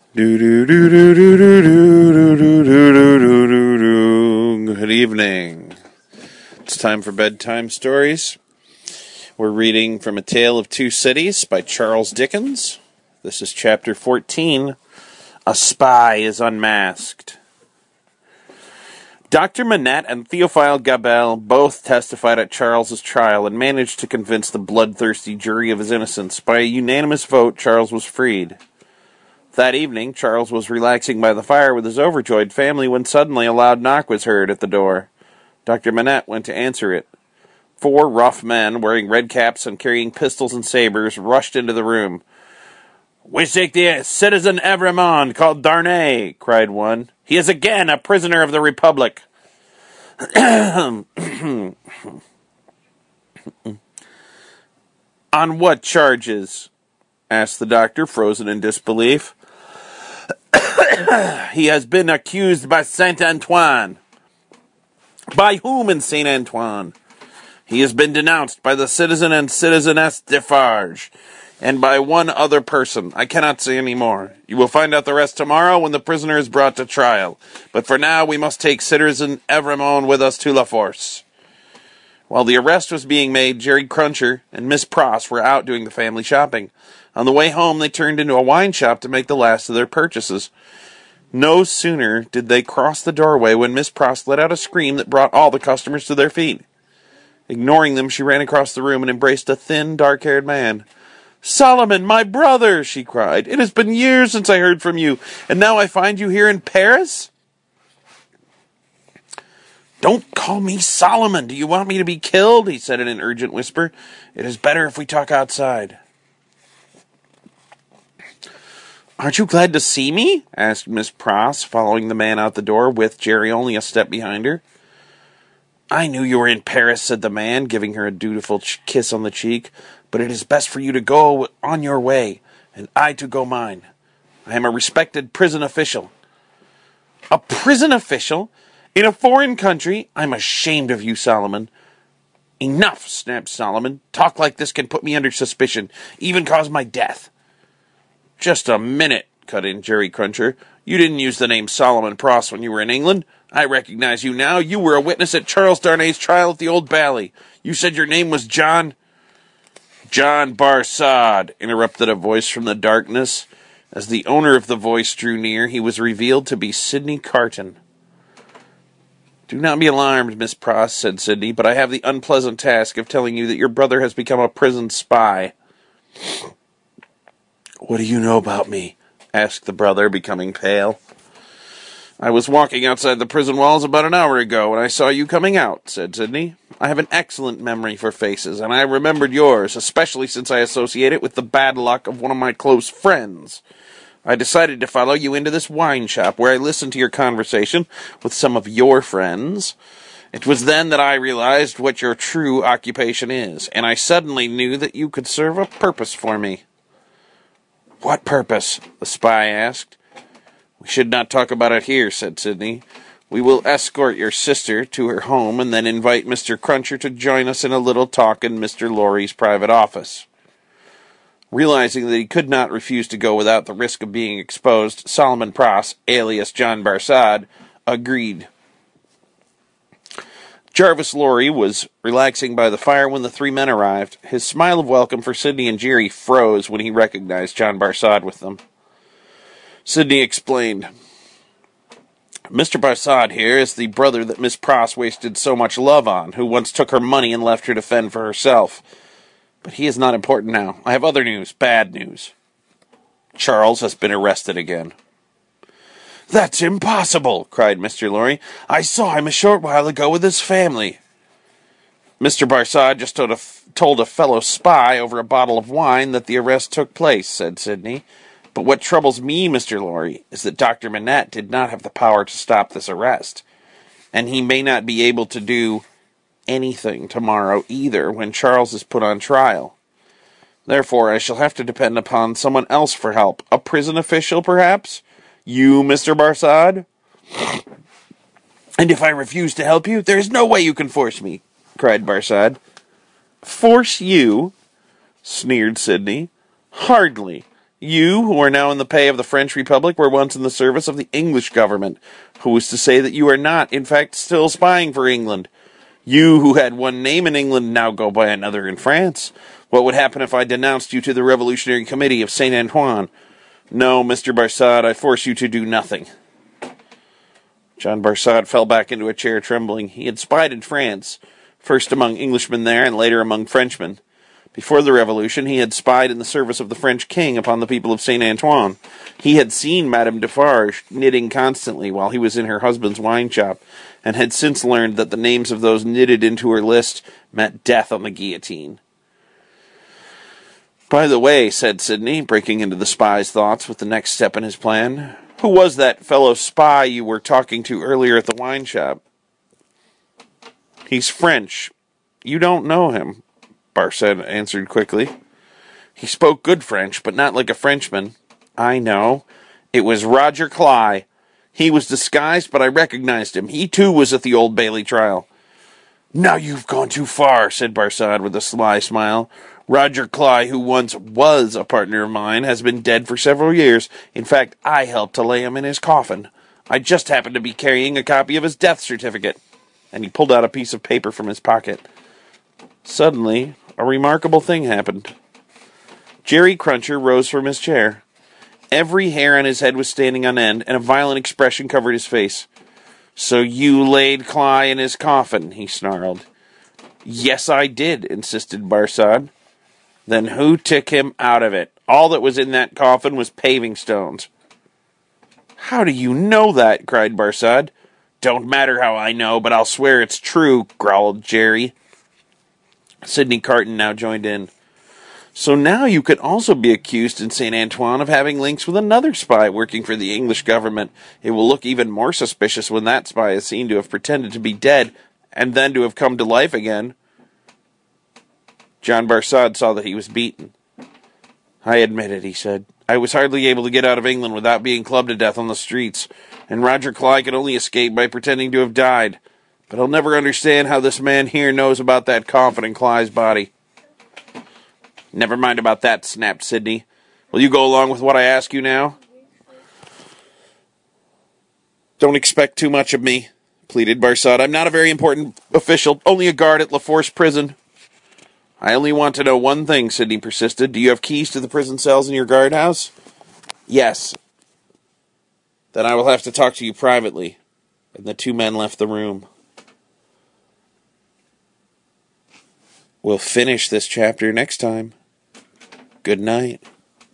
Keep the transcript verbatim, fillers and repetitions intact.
Do do do do do do do do do do do do do. Good evening. It's time for bedtime stories. We're reading from A Tale of Two Cities by Charles Dickens. This is chapter fourteen. A Spy is Unmasked. Doctor Manette and Theophile Gabelle both testified at Charles's trial and managed to convince the bloodthirsty jury of his innocence. By a unanimous vote, Charles was freed. That evening, Charles was relaxing by the fire with his overjoyed family when suddenly a loud knock was heard at the door. Doctor Manette went to answer it. Four rough men, wearing red caps and carrying pistols and sabers, rushed into the room. "We seek the citizen Evremond, called Darnay," cried one. "He is again a prisoner of the Republic." "On what charges?" asked the doctor, frozen in disbelief. "He has been accused by Saint Antoine." "By whom in Saint Antoine?" "He has been denounced by the citizen and citizeness Defarge, and by one other person. I cannot say any more. You will find out the rest tomorrow when the prisoner is brought to trial. But for now, we must take citizen Evremond with us to La Force." While the arrest was being made, Jerry Cruncher and Miss Pross were out doing the family shopping. On the way home, they turned into a wine shop to make the last of their purchases. No sooner did they cross the doorway when Miss Pross let out a scream that brought all the customers to their feet. Ignoring them, she ran across the room and embraced a thin, dark-haired man. "Solomon, my brother!" she cried. "It has been years since I heard from you, and now I find you here in Paris?" "Don't call me Solomon. Do you want me to be killed?" he said in an urgent whisper. "It is better if we talk outside." "Aren't you glad to see me?" asked Miss Pross, following the man out the door, with Jerry only a step behind her. "I knew you were in Paris," said the man, giving her a dutiful ch- kiss on the cheek. "But it is best for you to go on your way, and I to go mine. I am a respected prison official." "A prison official? In a foreign country? I'm ashamed of you, Solomon." "Enough," snapped Solomon. "Talk like this can put me under suspicion, even cause my death." "Just a minute," cut in Jerry Cruncher. "You didn't use the name Solomon Pross when you were in England. I recognize you now. You were a witness at Charles Darnay's trial at the Old Bailey. You said your name was John—" "John Barsad," interrupted a voice from the darkness. As the owner of the voice drew near, he was revealed to be Sidney Carton. "Do not be alarmed, Miss Pross," said Sidney, "but I have the unpleasant task of telling you that your brother has become a prison spy." "What do you know about me?" asked the brother, becoming pale. "I was walking outside the prison walls about an hour ago, and I saw you coming out," said Sidney. "I have an excellent memory for faces, and I remembered yours, especially since I associate it with the bad luck of one of my close friends. I decided to follow you into this wine shop, where I listened to your conversation with some of your friends. It was then that I realized what your true occupation is, and I suddenly knew that you could serve a purpose for me." "What purpose?" the spy asked. "We should not talk about it here," said Sidney. "We will escort your sister to her home and then invite Mister Cruncher to join us in a little talk in Mister Lorry's private office." Realizing that he could not refuse to go without the risk of being exposed, Solomon Pross, alias John Barsad, agreed. Jarvis Lorry was relaxing by the fire when the three men arrived. His smile of welcome for Sidney and Jerry froze when he recognized John Barsad with them. Sidney explained. "Mister Barsad here is the brother that Miss Pross wasted so much love on, who once took her money and left her to fend for herself. But he is not important now. I have other news, bad news. Charles has been arrested again." "That's impossible!" cried Mister Lorry. "I saw him a short while ago with his family." "Mister Barsad just told a, told a fellow spy over a bottle of wine that the arrest took place," said Sidney. "But what troubles me, Mister Lorry, is that Doctor Manette did not have the power to stop this arrest. And he may not be able to do anything tomorrow either when Charles is put on trial. Therefore, I shall have to depend upon someone else for help. A prison official, perhaps? You, Mister Barsad?" "And if I refuse to help you, there is no way you can force me," cried Barsad. "Force you?" sneered Sidney. "Hardly. You, who are now in the pay of the French Republic, were once in the service of the English government. Who is to say that you are not, in fact, still spying for England? You, who had one name in England, now go by another in France. What would happen if I denounced you to the Revolutionary Committee of Saint Antoine? No, Mister Barsad, I force you to do nothing. John Barsad fell back into a chair, trembling. He had spied in France, first among Englishmen there, and later among Frenchmen. Before the Revolution, he had spied in the service of the French king upon the people of Saint Antoine. He had seen Madame Defarge knitting constantly while he was in her husband's wine shop, and had since learned that the names of those knitted into her list meant death on the guillotine. By the way, said Sidney, breaking into the spy's thoughts with the next step in his plan, who was that fellow spy you were talking to earlier at the wine shop? He's French. You don't know him, Barsad answered quickly. He spoke good French, but not like a Frenchman. I know. It was Roger Cly. He was disguised, but I recognized him. He, too, was at the Old Bailey trial. Now you've gone too far, said Barsad with a sly smile. Roger Cly, who once was a partner of mine, has been dead for several years. In fact, I helped to lay him in his coffin. I just happened to be carrying a copy of his death certificate. And he pulled out a piece of paper from his pocket. Suddenly, a remarkable thing happened. Jerry Cruncher rose from his chair. Every hair on his head was standing on end, and a violent expression covered his face. So you laid Cly in his coffin, he snarled. Yes, I did, insisted Barsad. Then who took him out of it? All that was in that coffin was paving stones. How do you know that? Cried Barsad. Don't matter how I know, but I'll swear it's true, growled Jerry. Sidney Carton now joined in. So now you could also be accused in Saint Antoine of having links with another spy working for the English government. It will look even more suspicious when that spy is seen to have pretended to be dead and then to have come to life again. John Barsad saw that he was beaten. I admit it, he said. I was hardly able to get out of England without being clubbed to death on the streets, and Roger Cly could only escape by pretending to have died. But I'll never understand how this man here knows about that coffin in Cly's body. Never mind about that, snapped Sidney. Will you go along with what I ask you now? Don't expect too much of me, pleaded Barsad. I'm not a very important official, only a guard at LaForce prison. I only want to know one thing, Sidney persisted. Do you have keys to the prison cells in your guardhouse? Yes. Then I will have to talk to you privately. And the two men left the room. We'll finish this chapter next time. Good night.